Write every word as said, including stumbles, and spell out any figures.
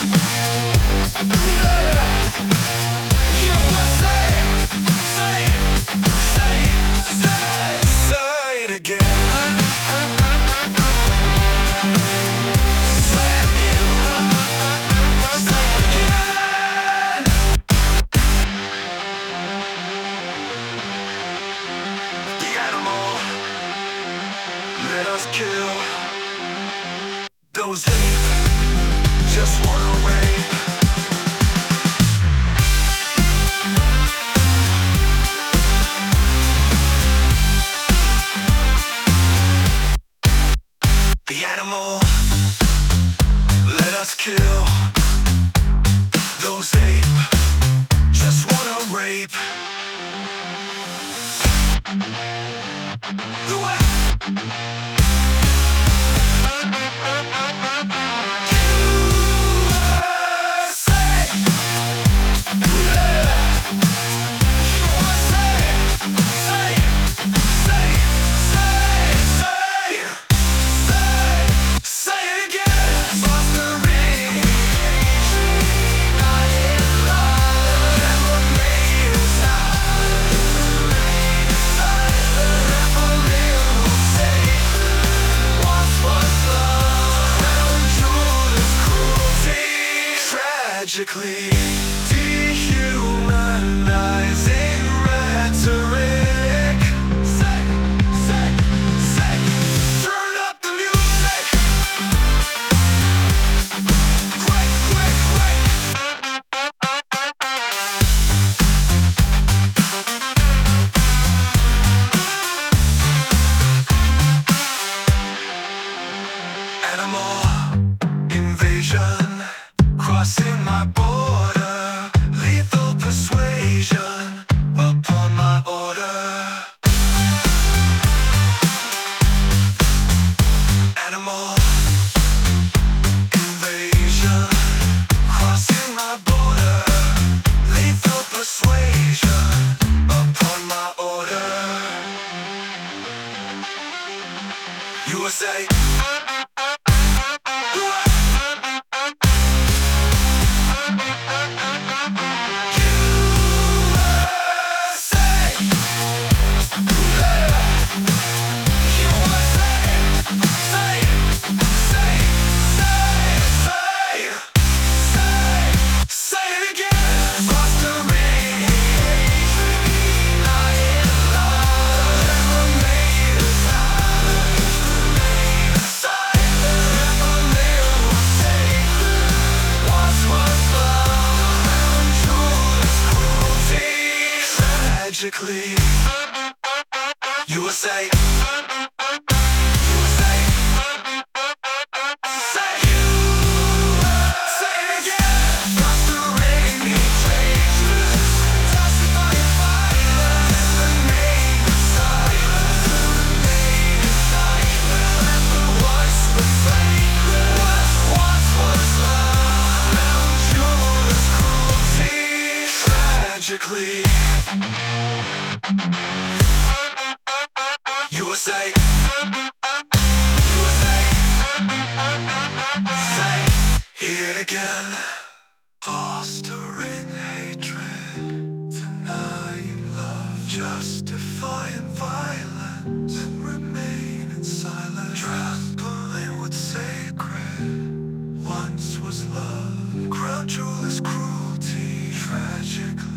Let us kill those hate, just wanna rape. The animal, let us kill those ape, just wanna rape. The way tragically dehumanizing rhetoric. Say, say, say, turn up the music. Quick, quick, quick. Animal invasion, crossing my border, lethal persuasion upon my order. Animal invasion, crossing my border, lethal persuasion upon my order. U S A. Tragically, U S A. U S A. Say you. Say it again. Fostering changeless, justifying violence, the name of silence, the name of silence. Remember once was sacred, what once was love, now endures cruelty. Tragically, U S A. U S A. Say, hear it again. Fostering hatred, denying love, justifying violence, and remain in silence. Trampling what's sacred, once was love, grudulous cruelty, tragically.